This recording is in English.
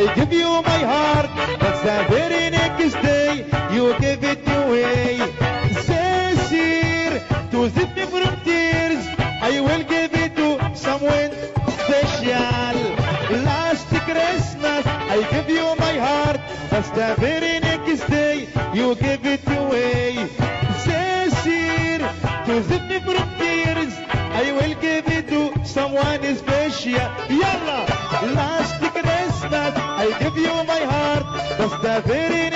I give you my heart, but the very next day you give it away. Sincere to the different tears, I will give it to someone special. Last Christmas I give you my heart, but the very next day you give it away. Sincere to the different tears, I will give it to someone special. Yalla! Last Christmas I give you my heart, but the very